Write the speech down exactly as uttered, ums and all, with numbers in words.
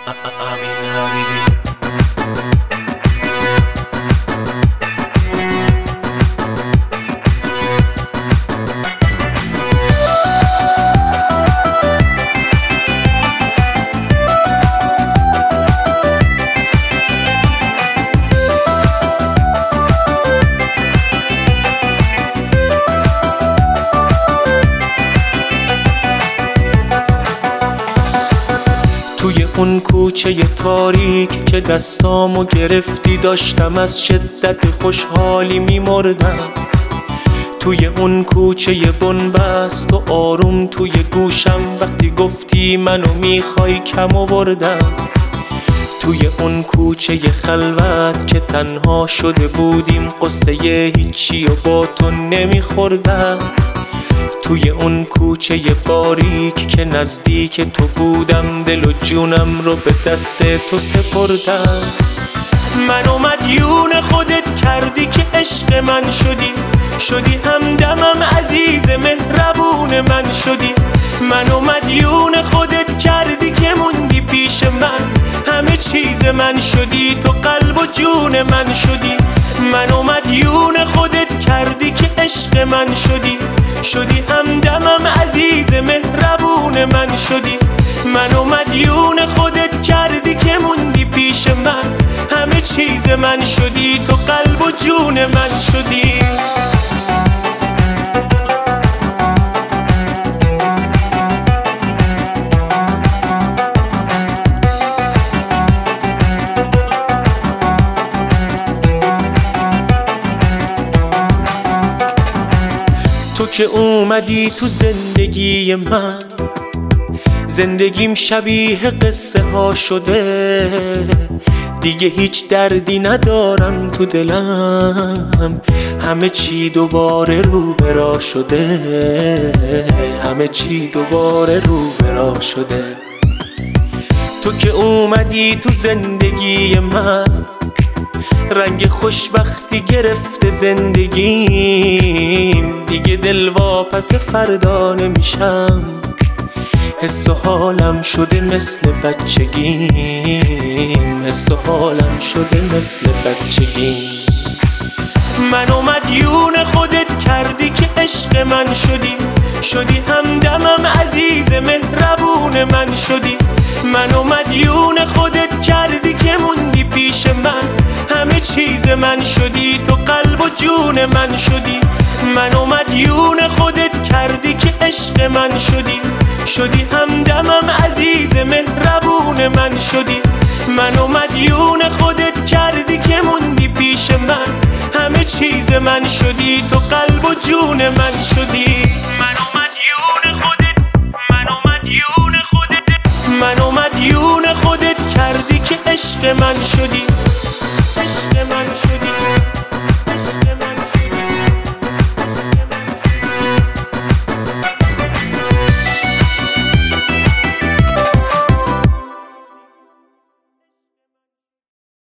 امین حبیبی. توی اون کوچه تاریک که دستامو گرفتی داشتم از شدت خوشحالی میمردم. توی اون کوچه بنبست و آروم توی گوشم وقتی گفتی منو میخوای کم آوردم. توی اون کوچه خلوت که تنها شده بودیم قصه هیچی و با تو نمیخوردم. توی اون کوچه باریک که نزدیک تو بودم دل و جونم رو به دست تو سپردم. منو مدیون خودت کردی که عشق من شدی، شدی همدمم عزیز مهربون من شدی. منو مدیون خودت کردی که موندی پیش من، همه چیز من شدی، تو قلب و جون من شدی. منو مدیون خودت کردی که عشق من شدی، شدی همدمم عزیز مهربون من شدی. منو مدیون خودت کردی که موندی پیش من، همه چیز من شدی، تو قلب و جون من شدی. تو که اومدی تو زندگی من، زندگیم شبیه قصه ها شده. دیگه هیچ دردی ندارم تو دلم، همه چی دوباره رو برا شده. همه چی دوباره رو برا شده. تو که اومدی تو زندگی من، رنگ خوشبختی گرفته زندگیم. دیگه دل واپس فردا نمیشم، حس و حالم شده مثل بچگیم. حس و حالم شده مثل بچگیم. منو مدیون خودت کردی که عشق من شدی، شدی همدمم عزیز مهربون من شدی. منو مدیون خودت کردی که موندی پیش من، همه چیز من شدی، تو قلب و جون من شدی. منو مدیون خودت کردی که عشق من شدی، شدی همدمم عزیز مهربون من شدی. منو مدیون خودت کردی که موندی پیش من، همه چیز من شدی، تو قلب و جون من شدی. منو مدیون خودت، منو مدیون خودت، منو مدیون خودت کردی که عشق من شدی،